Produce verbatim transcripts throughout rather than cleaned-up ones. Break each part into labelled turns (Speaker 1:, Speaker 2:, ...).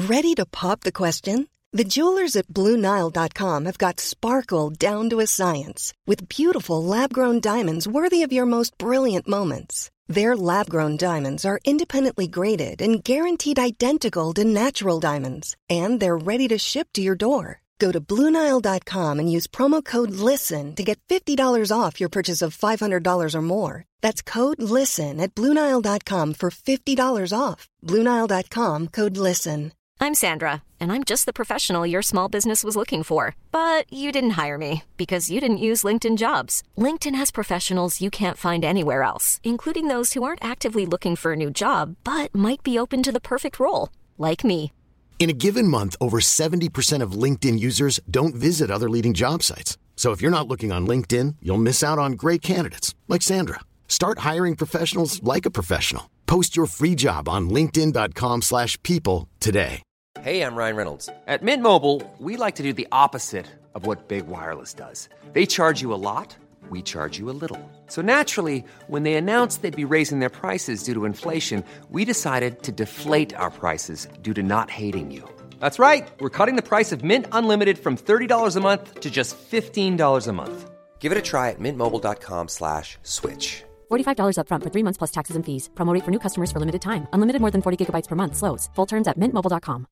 Speaker 1: Ready to pop the question? The jewelers at Blue Nile dot com have got sparkle down to a science with beautiful lab-grown diamonds worthy of your most brilliant moments. Their lab-grown diamonds are independently graded and guaranteed identical to natural diamonds, and they're ready to ship to your door. Go to Blue Nile dot com and use promo code LISTEN to get fifty dollars off your purchase of five hundred dollars or more. That's code LISTEN at Blue Nile dot com for fifty dollars off. Blue Nile dot com, code LISTEN.
Speaker 2: I'm Sandra, and I'm just the professional your small business was looking for. But you didn't hire me because you didn't use LinkedIn Jobs. LinkedIn has professionals you can't find anywhere else, including those who aren't actively looking for a new job, but might be open to the perfect role, like me.
Speaker 3: In a given month, over seventy percent of LinkedIn users don't visit other leading job sites. So if you're not looking on LinkedIn, you'll miss out on great candidates like Sandra. Start hiring professionals like a professional. Post your free job on linkedin dot com slash people today.
Speaker 4: Hey, I'm Ryan Reynolds. At Mint Mobile, we like to do the opposite of what Big Wireless does. They charge you a lot, we charge you a little. So naturally, when they announced they'd be raising their prices due to inflation, we decided to deflate our prices due to not hating you. That's right. We're cutting the price of Mint Unlimited from thirty dollars a month to just fifteen dollars a month. Give it a try at mintmobile dot com slash switch.
Speaker 5: forty-five dollars up front for three months plus taxes and fees. Promo rate for new customers for limited time. Unlimited more than forty gigabytes per month. Slows full terms at mint mobile dot com.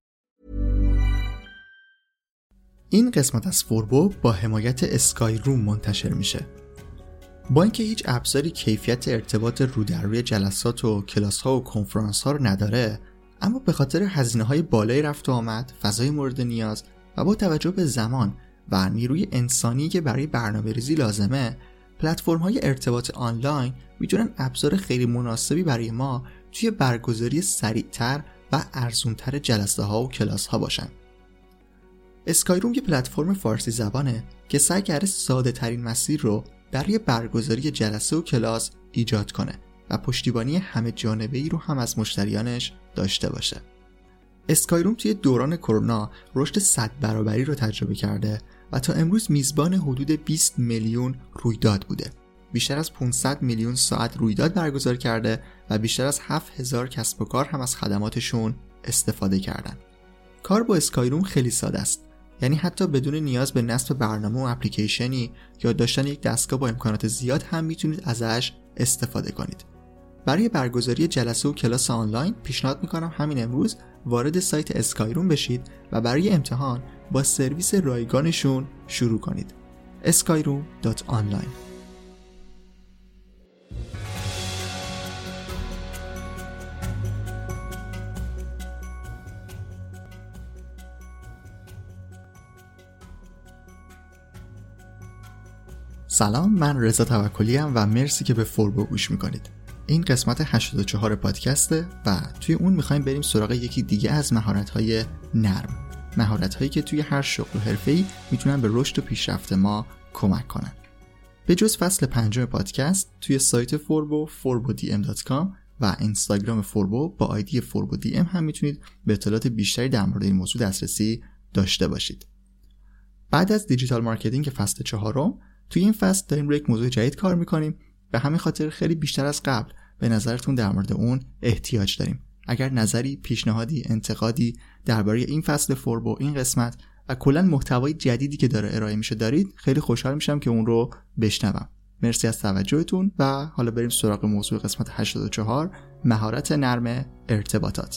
Speaker 6: این قسمت از فوربو با حمایت اسکای روم منتشر میشه. با اینکه هیچ ابزاری کیفیت ارتباط رو در روی جلسات و کلاس‌ها و کنفرانس‌ها رو نداره، اما به خاطر هزینه‌های بالای رفت و آمد، فضای مورد نیاز و با توجه به زمان و نیروی انسانی که برای برنامه‌ریزی لازمه، پلتفرم‌های ارتباط آنلاین میتونن ابزار خیلی مناسبی برای ما توی برگزاری سریعتر و ارزونتر جلسه‌ها و کلاس‌ها باشن. اسکای روم یه پلتفرم فارسی زبانه که سعی کرده ساده ترین مسیر رو برای برگزاری جلسه و کلاس ایجاد کنه و پشتیبانی همه جانبه‌ای رو هم از مشتریانش داشته باشه. اسکای روم توی دوران کرونا رشد صد برابری رو تجربه کرده و تا امروز میزبان حدود بیست میلیون رویداد بوده. بیشتر از پانصد میلیون ساعت رویداد برگزار کرده و بیشتر از هفت هزار کسب و کار هم از خدماتشون استفاده کردن. کار با اسکای روم خیلی ساده است. یعنی حتی بدون نیاز به نصب برنامه و اپلیکیشنی یا داشتن یک دستگاه با امکانات زیاد هم میتونید ازش استفاده کنید. برای برگزاری جلسه و کلاس آنلاین پیشنهاد میکنم همین امروز وارد سایت اسکای روم بشید و برای امتحان با سرویس رایگانشون شروع کنید. اسکای روم دات آنلاین. سلام، من رضا توکلی ام و مرسی که به فوربو گوش میکنید. این قسمت هشتاد و چهار پادکسته و توی اون میخوایم بریم سراغ یکی دیگه از مهارت‌های نرم. مهارت‌هایی که توی هر شغل و حرفه‌ای میتونن به رشد و پیشرفت ما کمک کنن. به جز فصل پنجم پادکست توی سایت فوربو فوربو دی ام دات کام و اینستاگرام فوربو با آیدی فوربو دی ام هم میتونید به اطلاعات بیشتری در مورد این موضوع دسترسی داشته باشید. بعد از دیجیتال مارکتینگ فصل چهارم توی این فصل داریم روی یک موضوع جدید کار میکنیم. به همین خاطر خیلی بیشتر از قبل به نظرتون در مورد اون احتیاج داریم. اگر نظری، پیشنهادی، انتقادی درباره این فصل فوربو، این قسمت و کلاً محتوای جدیدی که داره ارائه میشه دارید، خیلی خوشحال میشم که اون رو بشنوم. مرسی از توجهتون و حالا بریم سراغ موضوع قسمت هشتاد و چهار، مهارت نرم ارتباطات.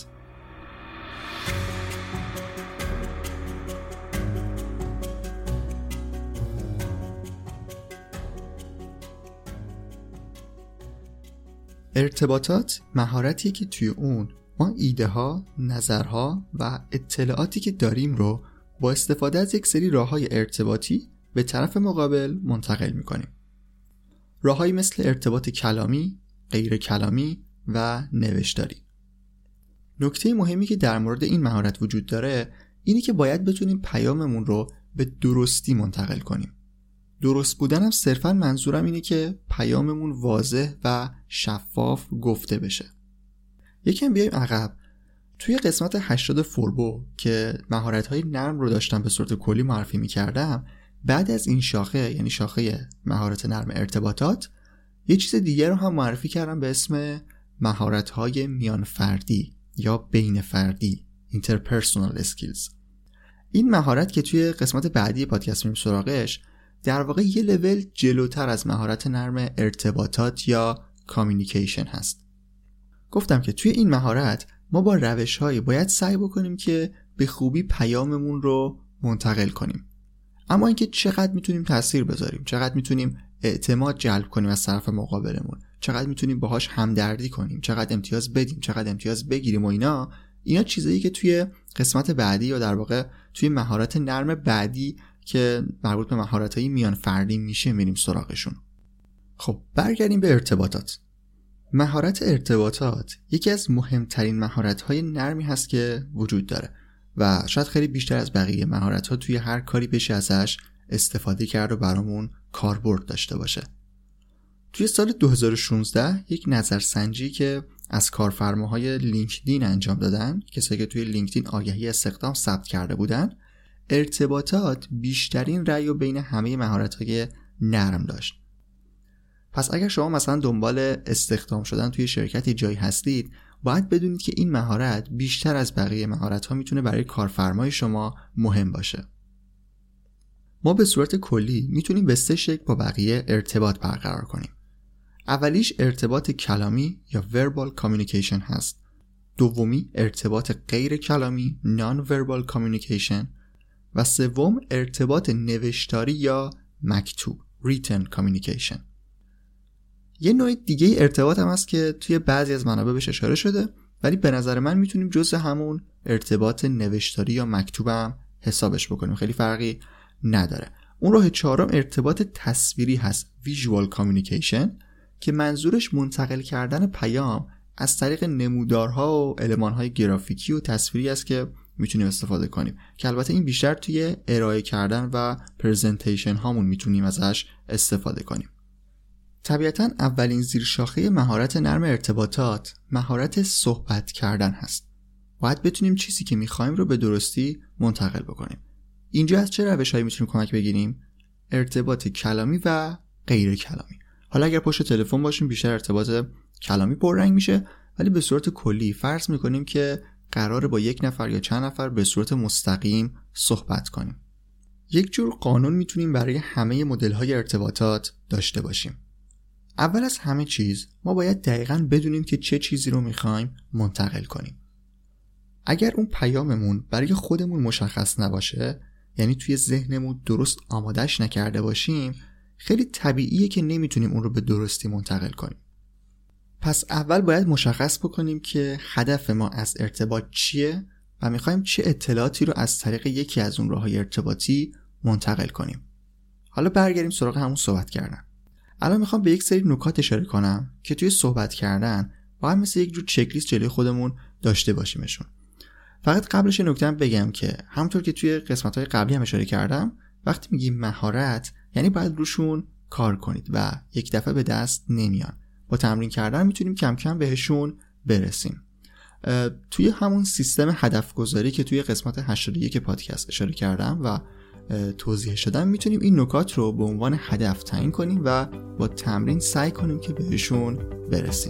Speaker 6: ارتباطات مهارتیه که توی اون ما ایده ها، نظرها و اطلاعاتی که داریم رو با استفاده از یک سری راه‌های ارتباطی به طرف مقابل منتقل می‌کنیم. راه‌هایی مثل ارتباط کلامی، غیر کلامی و نوشتاری. نکته مهمی که در مورد این مهارت وجود داره اینی که باید بتونیم پیاممون رو به درستی منتقل کنیم. درست بودن هم صرفاً منظورم اینه که پیاممون واضح و شفاف گفته بشه. یکم بیایم عقب. توی قسمت هشتاد فوربو که مهارت‌های نرم رو داشتم به صورت کلی معرفی می‌کردم، بعد از این شاخه یعنی شاخه مهارت نرم ارتباطات یه چیز دیگه رو هم معرفی کردم به اسم مهارت‌های میان فردی یا بین فردی interpersonal skills. این مهارت که توی قسمت بعدی پادکست میریم سراغش در واقع یه لول جلوتر از مهارت نرم ارتباطات یا کامیونیکیشن هست. گفتم که توی این مهارت ما با روش‌هایی باید سعی بکنیم که به خوبی پیاممون رو منتقل کنیم. اما اینکه چقدر میتونیم تأثیر بذاریم، چقدر میتونیم اعتماد جلب کنیم از طرف مقابلمون، چقدر میتونیم باهاش همدردی کنیم، چقدر امتیاز بدیم، چقدر امتیاز بگیریم و اینا اینا چیزایی که توی قسمت بعدی یا در واقع توی مهارت نرم بعدی که مربوط به مهارت‌های میان فردی میشه میریم سراغشون. خب برگردیم به ارتباطات. مهارت ارتباطات یکی از مهمترین مهارت‌های نرمی هست که وجود داره و شاید خیلی بیشتر از بقیه مهارت‌ها توی هر کاری بشه ازش استفاده کرد و برامون کاربرد داشته باشه. توی سال دو هزار و شانزده یک نظرسنجی که از کارفرماهای لینکدین انجام دادن، کسایی که توی لینکدین آگهی استخدام ثبت کرده بودن، ارتباطات بیشترین رأی بین همه مهارت‌های نرم داشت. پس اگر شما مثلا دنبال استخدام شدن توی شرکتی جایی هستید، باید بدونید که این مهارت بیشتر از بقیه مهارت‌ها میتونه برای کارفرمای شما مهم باشه. ما به صورت کلی میتونیم به سه شکل با بقیه ارتباط برقرار کنیم. اولیش ارتباط کلامی یا verbal communication هست. دومی ارتباط غیر کلامی non-verbal communication و سوم ارتباط نوشتاری یا مکتوب written communication. یه نوع دیگه ارتباط هم هست که توی بعضی از منابع بهش اشاره شده، ولی به نظر من میتونیم جزء همون ارتباط نوشتاری یا مکتوب هم حسابش بکنیم، خیلی فرقی نداره. اون راه چهارم ارتباط تصویری هست visual communication که منظورش منتقل کردن پیام از طریق نمودارها و المانهای گرافیکی و تصویری است که میتونیم استفاده کنیم، که البته این بیشتر توی ارائه کردن و پرزنتیشن هامون میتونیم ازش استفاده کنیم. طبیعتاً اولین زیرشاخه مهارت نرم ارتباطات مهارت صحبت کردن هست. باید بتونیم چیزی که میخوایم رو به درستی منتقل بکنیم. اینجا از چه روش‌هایی میتونیم کمک بگیریم؟ ارتباط کلامی و غیر کلامی. حالا اگر پشت تلفن باشیم بیشتر ارتباط کلامی پررنگ میشه، ولی به صورت کلی فرض میکنیم که قراره با یک نفر یا چند نفر به صورت مستقیم صحبت کنیم. یک جور قانون میتونیم برای همه مدل‌های ارتباطات داشته باشیم. اول از همه چیز ما باید دقیقاً بدونیم که چه چیزی رو میخوایم منتقل کنیم. اگر اون پیاممون برای خودمون مشخص نباشه، یعنی توی ذهنمون درست آمادش نکرده باشیم، خیلی طبیعیه که نمیتونیم اون رو به درستی منتقل کنیم. پس اول باید مشخص بکنیم که هدف ما از ارتباط چیه و میخوایم چه اطلاعاتی رو از طریق یکی از اون راه‌های ارتباطی منتقل کنیم. حالا برگردیم سراغ همون صحبت کردن. الان میخوام به یک سری نکات اشاره کنم که توی صحبت کردن باید مثل یک جور چک لیست جلوی خودمون داشته باشیمشون. فقط قبلش نکته بگم که همونطور که توی قسمت‌های قبلی هم اشاره کردم، وقتی میگیم مهارت یعنی باید روشون کار کنید و یک دفعه به دست نمیان. با تمرین کردن میتونیم کم کم بهشون برسیم. توی همون سیستم هدف گذاری که توی قسمت هشتاد و یک پادکست اشاره کردم و توضیح شدم، میتونیم این نکات رو به عنوان هدف تعیین کنیم و با تمرین سعی کنیم که بهشون برسیم.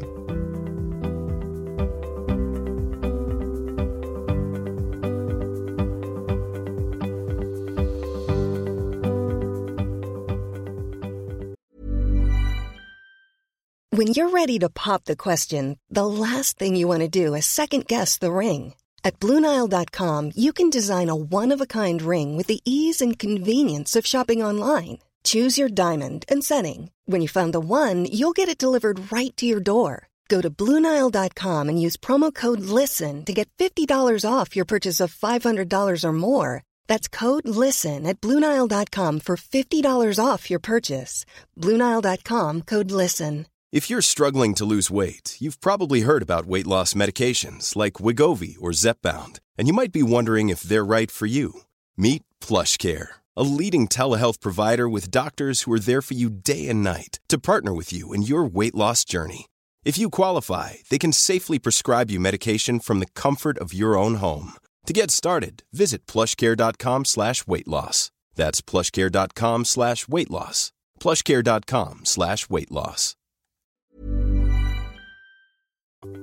Speaker 1: When you're ready to pop the question, the last thing you want to do is second-guess the ring. At Blue Nile dot com, you can design a one-of-a-kind ring with the ease and convenience of shopping online. Choose your diamond and setting. When you find the one, you'll get it delivered right to your door. Go to Blue Nile dot com and use promo code LISTEN to get fifty dollars off your purchase of five hundred dollars or more. That's code LISTEN at Blue Nile dot com for fifty dollars off your purchase. Blue Nile dot com, code LISTEN.
Speaker 7: If you're struggling to lose weight, you've probably heard about weight loss medications like Wegovy or Zepbound, and you might be wondering if they're right for you. Meet PlushCare, a leading telehealth provider with doctors who are there for you day and night to partner with you in your weight loss journey. If you qualify, they can safely prescribe you medication from the comfort of your own home. To get started, visit plushcare.com slash weight loss. That's plushcare.com slash weight loss. plushcare.com slash weight loss.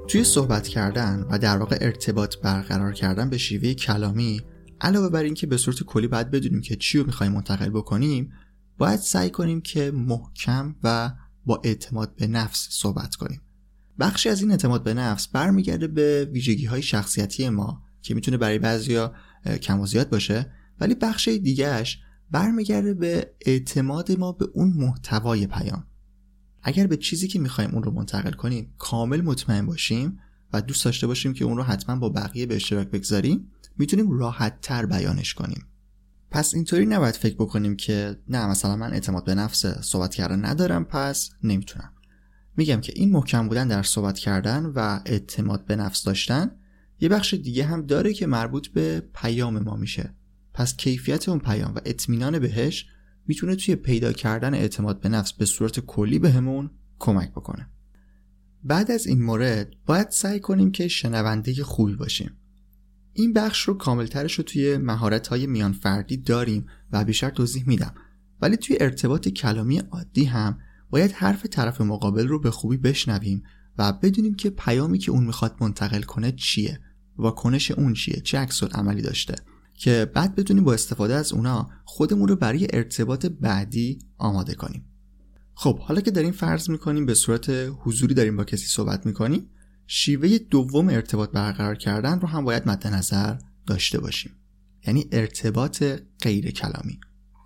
Speaker 6: توی صحبت کردن و در واقع ارتباط برقرار کردن به شیوه کلامی، علاوه بر این که به صورت کلی باید بدونیم که چی رو می‌خوایم منتقل بکنیم، باید سعی کنیم که محکم و با اعتماد به نفس صحبت کنیم. بخشی از این اعتماد به نفس برمیگرده به ویژگی‌های شخصیتی ما که میتونه برای بعضیا کم و زیاد باشه، ولی بخش دیگه‌اش برمیگرده به اعتماد ما به اون محتوای پیام. اگر به چیزی که می‌خوایم اون رو منتقل کنیم کامل مطمئن باشیم و دوست داشته باشیم که اون رو حتما با بقیه به اشتراک بگذاریم، میتونیم راحت‌تر بیانش کنیم. پس اینطوری نباید فکر بکنیم که نه مثلا من اعتماد به نفس صحبت کردن ندارم پس نمیتونم. میگم که این محکم بودن در صحبت کردن و اعتماد به نفس داشتن یه بخش دیگه هم داره که مربوط به پیام ما میشه. پس کیفیت اون پیام و اطمینان بهش میتونه توی پیدا کردن اعتماد به نفس به صورت کلی بهمون کمک بکنه. بعد از این مورد باید سعی کنیم که شنونده خوبی باشیم. این بخش رو کاملترش رو توی مهارت‌های میان فردی داریم و بیشتر توضیح میدم، ولی توی ارتباط کلامی عادی هم باید حرف طرف مقابل رو به خوبی بشنویم و بدونیم که پیامی که اون میخواد منتقل کنه چیه، واکنش اون چیه، چه عکس‌العملی داشته، که بعد بتونیم با استفاده از اونا خودمون رو برای ارتباط بعدی آماده کنیم. خب حالا که داریم فرض میکنیم به صورت حضوری داریم با کسی صحبت میکنیم، شیوه دوم ارتباط برقرار کردن رو هم باید مد نظر داشته باشیم، یعنی ارتباط غیر کلامی.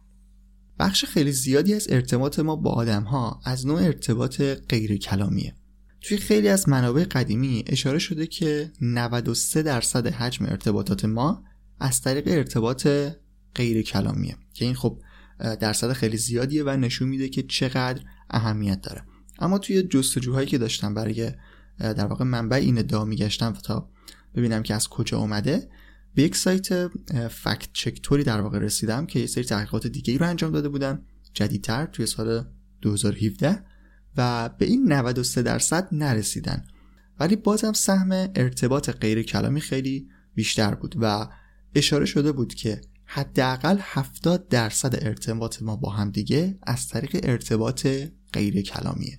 Speaker 6: بخش خیلی زیادی از ارتباط ما با آدم‌ها از نوع ارتباط غیر کلامیه. توی خیلی از منابع قدیمی اشاره شده که نود و سه درصد حجم ارتباطات ما از طریق ارتباط غیر کلامیه، که این خب درصد خیلی زیادیه و نشون میده که چقدر اهمیت داره. اما توی جستجوهایی که داشتم برای در واقع منبع این ادعا میگشتم تا ببینم که از کجا اومده، به یک سایت فکت چکتوری در واقع رسیدم که یه سری تحقیقات دیگه‌ای رو انجام داده بودن جدیدتر توی سال دو هزار و هفده و به این نود و سه درصد نرسیدن، ولی بازم سهم ارتباط غیر کلامی خیلی بیشتر بود و اشاره شده بود که حداقل هفتاد درصد ارتباط ما با هم دیگه از طریق ارتباط غیر کلامیه.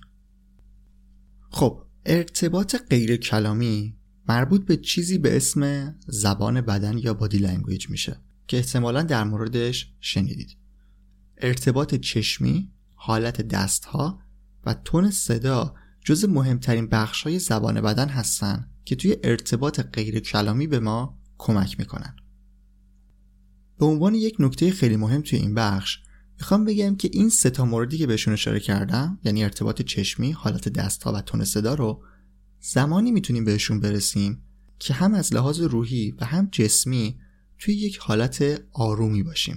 Speaker 6: خب ارتباط غیر کلامی مربوط به چیزی به اسم زبان بدن یا بادی لنگویج میشه که احتمالاً در موردش شنیدید. ارتباط چشمی، حالت دستها و تون صدا جز مهمترین بخش‌های زبان بدن هستن که توی ارتباط غیر کلامی به ما کمک میکنن. به عنوان یک نکته خیلی مهم توی این بخش میخوام بگم که این سه تا موردی که بهشون اشاره کردم، یعنی ارتباط چشمی، حالت دستها و تون صدا رو زمانی میتونیم بهشون برسیم که هم از لحاظ روحی و هم جسمی توی یک حالت آرومی باشیم.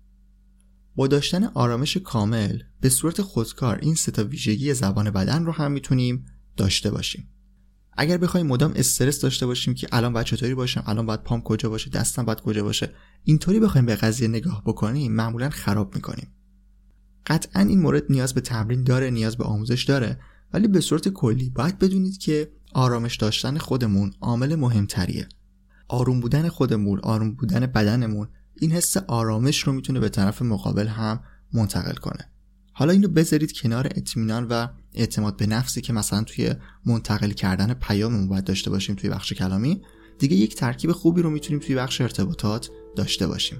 Speaker 6: با داشتن آرامش کامل به صورت خودکار این سه تا ویژگی زبان بدن رو هم میتونیم داشته باشیم. اگر بخوایم مدام استرس داشته باشیم که الان باید چطوری باشم، الان باید پام کجا باشه، دستم باید کجا باشه، اینطوری بخوایم به قضیه نگاه بکنیم معمولا خراب میکنیم. قطعا این مورد نیاز به تمرین داره، نیاز به آموزش داره، ولی به صورت کلی باید بدونید که آرامش داشتن خودمون عامل مهمتریه. آروم بودن خودمون، آروم بودن بدنمون این حس آرامش رو میتونه به طرف مقابل هم منتقل کنه. حالا اینو بذارید کنار اطمینان و اعتماد به نفسی که مثلا توی منتقل کردن پیاممون باید داشته باشیم توی بخش کلامی، دیگه یک ترکیب خوبی رو میتونیم توی بخش ارتباطات داشته باشیم.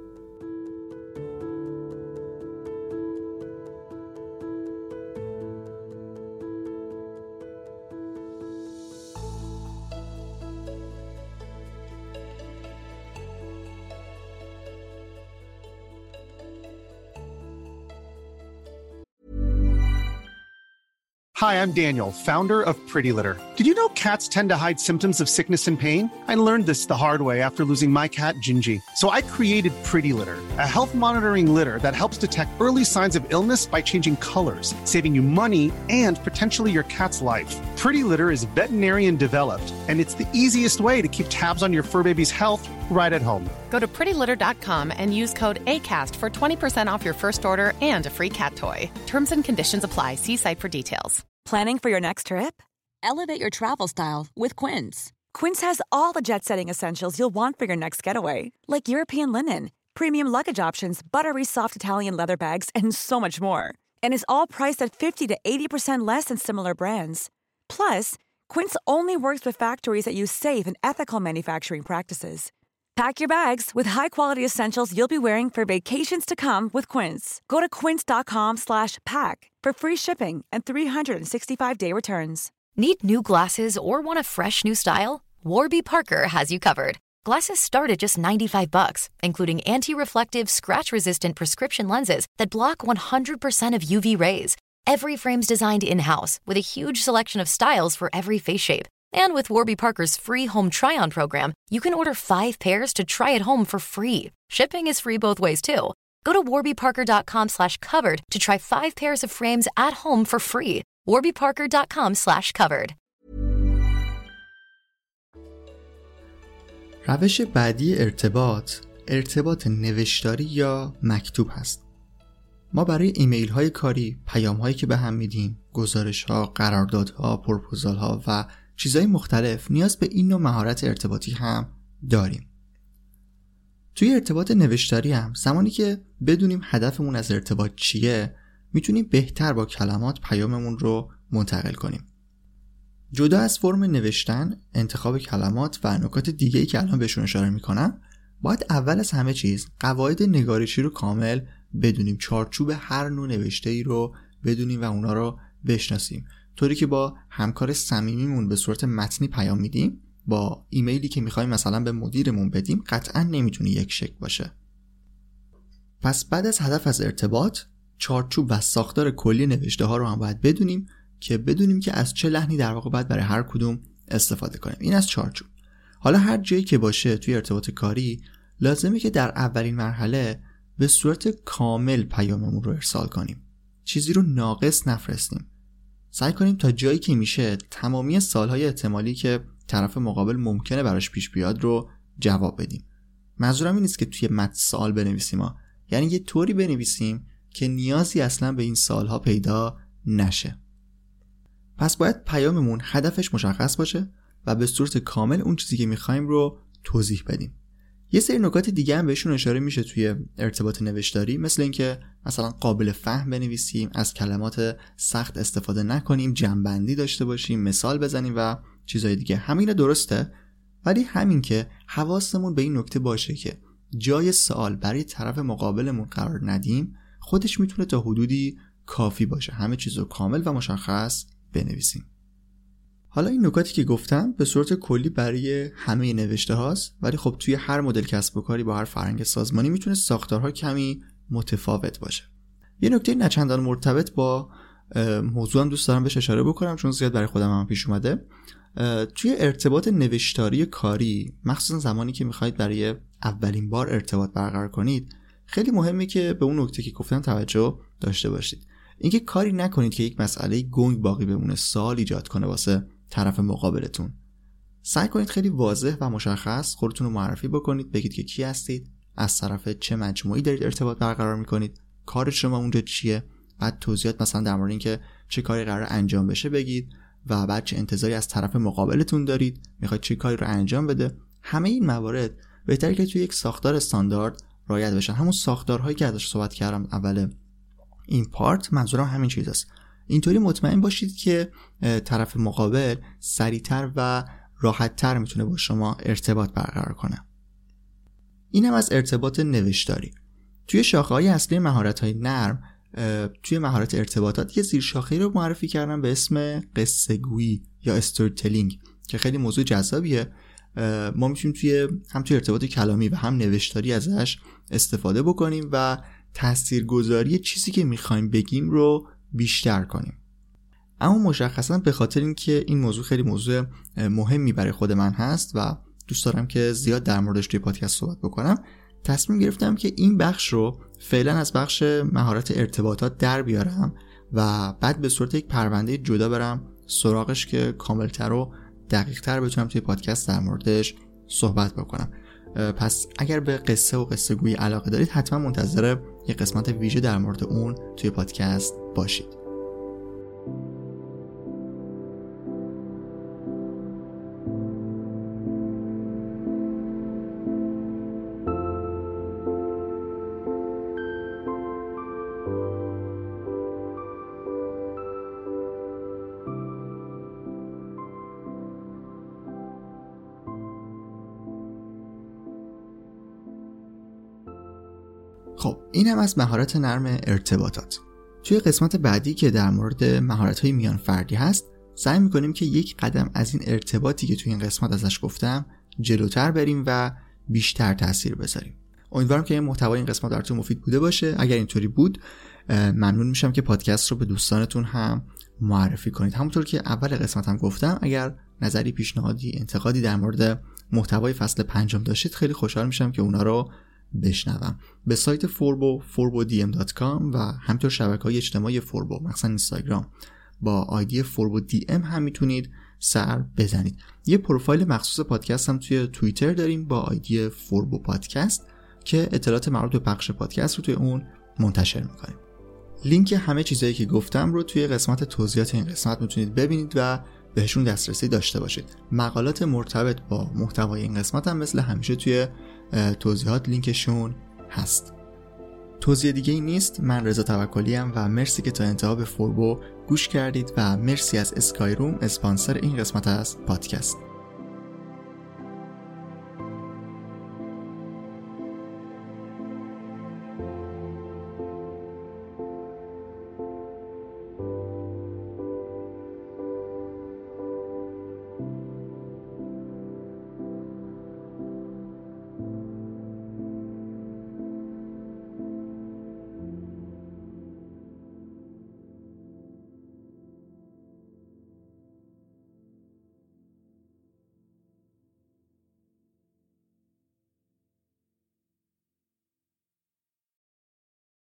Speaker 8: Hi, I'm Daniel, founder of Pretty Litter. Did you know cats tend to hide symptoms of sickness and pain? I learned this the hard way after losing my cat, Gingy. So I created Pretty Litter, a health monitoring litter that helps detect early signs of illness by changing colors, saving you money and potentially your cat's life. Pretty Litter is veterinarian developed, and it's the easiest way to keep tabs on your fur baby's health right at home.
Speaker 9: Go to pretty litter dot com and use code ACAST for twenty percent off your first order and a free cat toy. Terms and conditions apply. See site for details.
Speaker 10: Planning for your next trip? Elevate your travel style with Quince. Quince has all the jet-setting essentials you'll want for your next getaway, like European linen, premium luggage options, buttery soft Italian leather bags, and so much more. And is all priced at fifty to eighty percent less than similar brands. Plus, Quince only works with factories that use safe and ethical manufacturing practices. Pack your bags with high-quality essentials you'll be wearing for vacations to come with Quince. Go to quince.com slash pack for free shipping and three sixty-five day returns.
Speaker 2: Need new glasses or want a fresh new style? Warby Parker has you covered. Glasses start at just ninety-five bucks, including anti-reflective, scratch-resistant prescription lenses that block one hundred percent of U V rays. Every frame's designed in-house with a huge selection of styles for every face shape. And with Warby Parker's free home try-on program, you can order five pairs to try at home for free. Shipping is free both ways, too. Go to warbyparker.com slash covered to try five pairs of frames at home for free. warbyparker.com slash covered.
Speaker 6: روش بعدی ارتباط، ارتباط نوشتاری یا مکتوب هست. ما برای ایمیل های کاری، پیام هایی که به هم میدیم، گزارش ها، قراردادها، پروپوزال ها و چیزهای مختلف نیاز به این نوع مهارت ارتباطی هم داریم. توی ارتباط نوشتاری هم زمانی که بدونیم هدفمون از ارتباط چیه، میتونیم بهتر با کلمات پیاممون رو منتقل کنیم. جدا از فرم نوشتن، انتخاب کلمات و نکات دیگه‌ای که الان بهشون اشاره میکنم، باید اول از همه چیز قواعد نگارشی رو کامل بدونیم، چارچوب هر نوع نوشته‌ای رو بدونیم و اونا رو بشناسیم، طوری که با همکار صمیمیمون به صورت متنی پیام میدیم، با ایمیلی که میخوایم مثلا به مدیرمون بدیم قطعا نمیتونه یک شکل باشه. پس بعد از هدف از ارتباط، چارچوب و ساختار کلی نوشته ها رو هم باید بدونیم که بدونیم که از چه لحنی در واقع باید برای هر کدوم استفاده کنیم. این از چارچوب. حالا هر جایی که باشه توی ارتباط کاری لازمه که در اولین مرحله به صورت کامل پیاممون رو ارسال کنیم. چیزی رو ناقص نفرستیم. سعی کنیم تا جایی که میشه تمامی سوالهای احتمالی که طرف مقابل ممکنه براش پیش بیاد رو جواب بدیم. منظورم این نیست که توی متن سوال بنویسیم ها. یعنی یه طوری بنویسیم که نیازی اصلا به این سوالها پیدا نشه. پس باید پیاممون هدفش مشخص باشه و به صورت کامل اون چیزی که میخوایم رو توضیح بدیم. یه سری نکات دیگه هم بهشون اشاره میشه توی ارتباط نوشتاری، مثل اینکه مثلا قابل فهم بنویسیم، از کلمات سخت استفاده نکنیم، جمع‌بندی داشته باشیم، مثال بزنیم و چیزهای دیگه. همین درسته، ولی همین که حواسمون به این نکته باشه که جای سوال برای طرف مقابلمون قرار ندیم، خودش میتونه تا حدودی کافی باشه. همه چیز رو کامل و مشخص بنویسیم. حالا این نکاتی که گفتم به صورت کلی برای همه نوشته هاست، ولی خب توی هر مدل کسب و کاری با هر فرهنگ سازمانی میتونه ساختارها کمی متفاوت باشه. یه نکته نچندان مرتبط با موضوعم دوست دارم بهش اشاره بکنم چون زیاد برای خودم هم پیش اومده. توی ارتباط نوشتاری کاری، مخصوصا زمانی که میخواید برای اولین بار ارتباط برقرار کنید، خیلی مهمه که به اون نکته که گفتم توجه داشته باشید. اینکه کاری نکنید که یک مسئله گنگ باقی بمونه، سوال ایجاد کنه واسه طرف مقابلتون. سعی کنید خیلی واضح و مشخص خودتون رو معرفی بکنید، بگید که کی هستید، از طرف چه مجموعی دارید ارتباط برقرار میکنید، کار شما اونجا چیه، بعد توضیحات مثلا در مورد اینکه چه کاری قرار انجام بشه بگید و بعد چه انتظاری از طرف مقابلتون دارید، میخواید چه کاری رو انجام بده. همه این موارد بهتره که توی یک ساختار استاندارد رعایت بشن. همون ساختارهایی که ازش صحبت کردم اول این پارت، منظورم همین چیز است. اینطوری مطمئن باشید که طرف مقابل سریعتر و راحتتر میتونه با شما ارتباط برقرار کنه. اینم از ارتباط نوشتاری. توی شاخه‌های اصلی مهارت‌های نرم، توی مهارت ارتباطات یه زیر شاخه‌ای رو معرفی کردم به اسم قصه گویی یا استوری تلینگ که خیلی موضوع جذابیه. ما میتونیم توی هم توی ارتباط کلامی و هم نوشتاری ازش استفاده بکنیم و تاثیرگذاری چیزی که میخوایم بگیم رو بیشتر کنیم. اما مشخصا به خاطر اینکه این موضوع خیلی موضوع مهمی برای خود من هست و دوست دارم که زیاد در موردش توی پادکست صحبت بکنم، تصمیم گرفتم که این بخش رو فعلا از بخش مهارت ارتباطات در بیارم و بعد به صورت یک پرونده جدا برم سراغش که کاملتر و دقیقتر بتونم توی پادکست در موردش صحبت بکنم. پس اگر به قصه و قصه گویی علاقه دارید حتما منتظر یک قسمت ویژه در مورد اون توی پادکست باشید. خب این هم از مهارت نرم ارتباطات. توی قسمت بعدی که در مورد مهارت‌های میان فردی هست سعی می‌کنیم که یک قدم از این ارتباطی که توی این قسمت ازش گفتم جلوتر بریم و بیشتر تاثیر بذاریم. امیدوارم که این محتوای این قسمت براتون مفید بوده باشه. اگر اینطوری بود ممنون میشم که پادکست رو به دوستانتون هم معرفی کنید. همونطور که اول قسمت هم گفتم اگر نظری، پیشنهادی، انتقادی در مورد محتوای فصل پنجم داشتید خیلی خوشحال میشم که اونا رو بشنوم. به سایت فوربو فوربو دی ام دات کام و همینطور شبکه‌های اجتماعی فوربو مثلا اینستاگرام با آیدی فوربو دی ام هم میتونید سر بزنید. یه پروفایل مخصوص پادکست هم توی توییتر داریم با آیدی فوربو پادکست که اطلاعات مربوط به پخش پادکست رو توی اون منتشر میکنیم. لینک همه چیزایی که گفتم رو توی قسمت توضیحات این قسمت میتونید ببینید و بهشون دسترسی داشته باشید. مقالات مرتبط با محتوای این قسمت هم مثل همیشه توی توضیحات لینکشون هست. توضیح دیگه ای نیست. من رضا توکلی ام و مرسی که تا انتها به فوربو گوش کردید و مرسی از اسکای روم اسپانسر این قسمت از پادکست.